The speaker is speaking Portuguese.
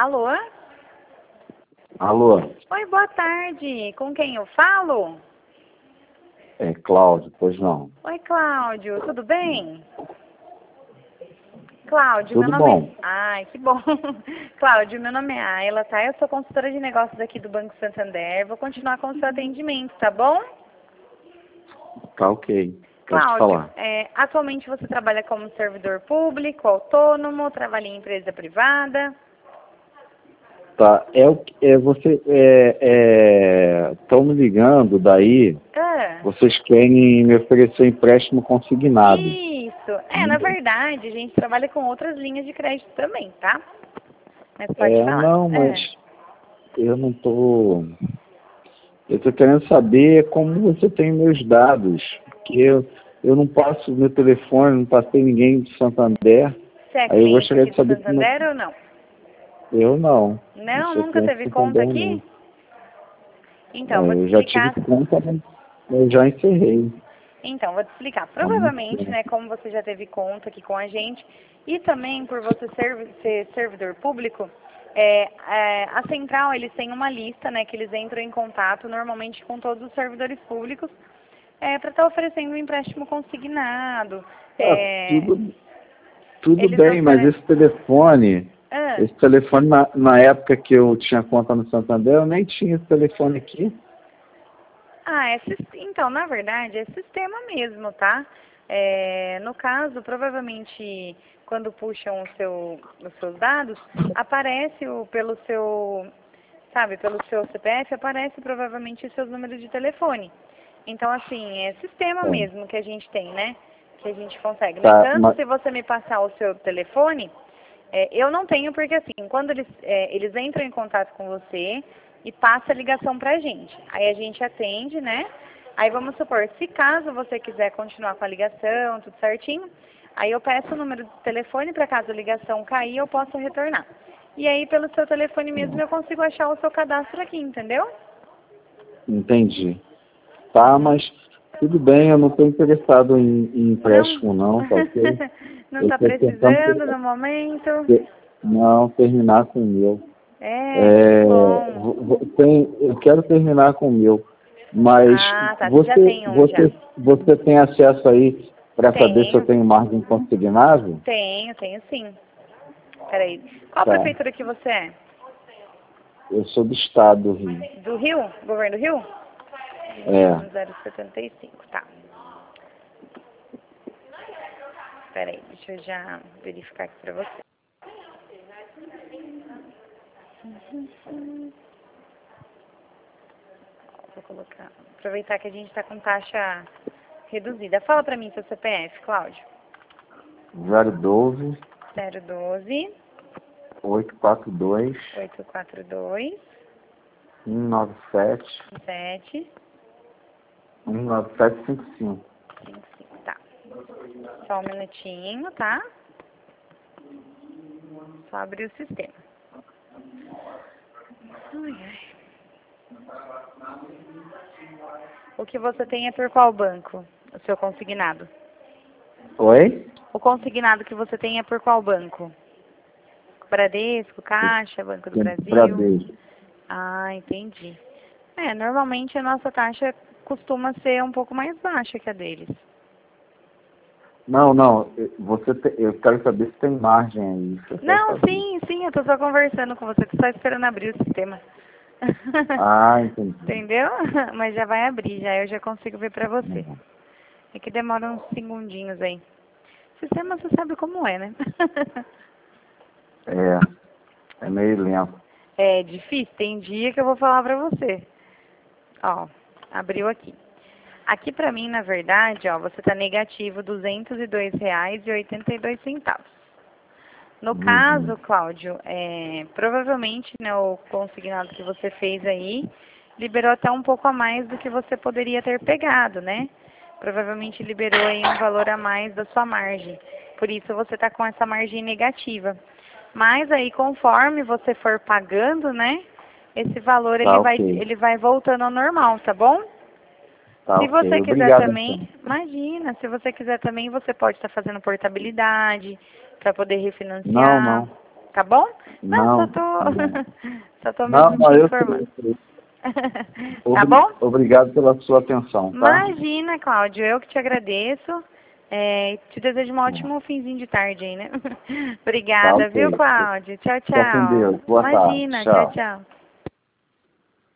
Alô? Alô? Oi, boa tarde. Com quem eu falo? É Cláudio, pois não. Oi, Cláudio. Tudo bem? Cláudio, meu Tudo nome bom? é... Ai, que bom. Cláudio, meu nome é Ayla, tá? Eu sou consultora de negócios aqui do Banco Santander. Vou continuar com o seu atendimento, tá bom? Tá ok. Pode Cláudio, falar. atualmente você trabalha como servidor público, autônomo, trabalha em empresa privada? Tá, você estão me ligando daí, Ah, vocês querem me oferecer empréstimo consignado. isso. Na verdade, a gente trabalha com outras linhas de crédito também, tá? Mas pode falar. Não, mas eu não tô. Eu tô querendo saber como você tem meus dados, porque eu não passo meu telefone, não passei ninguém de Santander. Você é Aí eu cliente gostaria aqui de do saber como. Santander ou não? Eu não Não, sou nunca cliente teve de conta Santander, não. aqui? Então, vou te Eu já tive explicar. conta, mas eu já encerrei. Então, vou te explicar. Há muito Provavelmente, tempo. né, como você já teve conta aqui com a gente, e também por você ser servidor público, a Central, eles têm uma lista, né, que eles entram em contato normalmente com todos os servidores públicos para estar oferecendo um empréstimo consignado. Ah, É, tudo eles bem, mas oferecem... esse telefone na época que eu tinha conta no Santander, eu nem tinha esse telefone aqui. Então, na verdade, é sistema mesmo, tá? No caso, provavelmente, quando puxam os seus dados, aparece pelo seu, sabe, pelo seu CPF, aparece provavelmente os seus números de telefone. Então, assim, é sistema É. mesmo que a gente tem, né? Que a gente consegue. No Tá, entanto, se você me passar o seu telefone, eu não tenho porque, assim, quando eles entram em contato com você e passa a ligação pra gente. Aí a gente atende, né? Aí vamos supor, se caso você quiser continuar com a ligação, tudo certinho, aí eu peço o número do telefone para caso a ligação cair, eu possa retornar. E aí, pelo seu telefone mesmo, eu consigo achar o seu cadastro aqui, entendeu? entendi. Tá, mas tudo bem, eu não estou interessado em Não? empréstimo não, tá ok? Não Eu está estou tentando precisando no momento? não terminar com o meu. Que bom. Eu quero terminar com o meu, mas Ah, tá, você já tem um já. você tem acesso aí para saber se eu Tenho, tenho margem consignável? tenho sim. Peraí. Qual Tá. prefeitura que você é? Eu sou do estado do Rio. Do Rio? Governo do Rio? É. 075, tá. Peraí, deixa eu já verificar aqui pra você. Vou colocar. Aproveitar que a gente tá com taxa reduzida. Fala pra mim seu CPF, Cláudio. 012 012 842 842 197 7 19755. 55, tá. Só um minutinho, tá? Só abrir o sistema. Ai, ai. O que você tem é por qual banco? O seu consignado? Oi? O consignado que você tem é por qual banco? Bradesco, Caixa, Banco do Brasil? Bradesco. Ah, entendi. Normalmente a nossa taxa costuma ser um pouco mais baixa que a deles. Não, eu quero saber se tem margem aí. Isso eu quero Não, saber. sim, eu tô só conversando com você, tô só esperando abrir o sistema. Ah, entendi. Entendeu? Mas já vai abrir, eu já consigo ver pra você. É que demora uns segundinhos aí. Sistema você sabe como é, né? É meio lento. É difícil, tem dia que eu vou falar pra você. Ó, abriu aqui. Aqui pra mim, na verdade, ó, você tá negativo R$ 202,82. No Uhum. caso, Cláudio, provavelmente, né, o consignado que você fez aí liberou até um pouco a mais do que você poderia ter pegado, né? Provavelmente liberou aí um valor a mais da sua margem. Por isso você está com essa margem negativa. Mas aí, conforme você for pagando, né, esse valor Tá ele vai voltando ao normal, tá bom? Tá Se ok. você quiser Obrigado, também, então. imagina, se você quiser também, você pode estar fazendo portabilidade para poder Não, refinanciar. não. Tá bom? Não, só tô não, mesmo te informando. Tá bom? Obrigado pela sua atenção, tá? Imagina, Cláudio, eu que te agradeço. Te desejo um ótimo finzinho de tarde aí, né? Tá, Obrigada, ok. viu, Cláudio? Tchau, Fica com tchau. Deus. Boa tarde. Imagina, tchau, Tchau. tchau.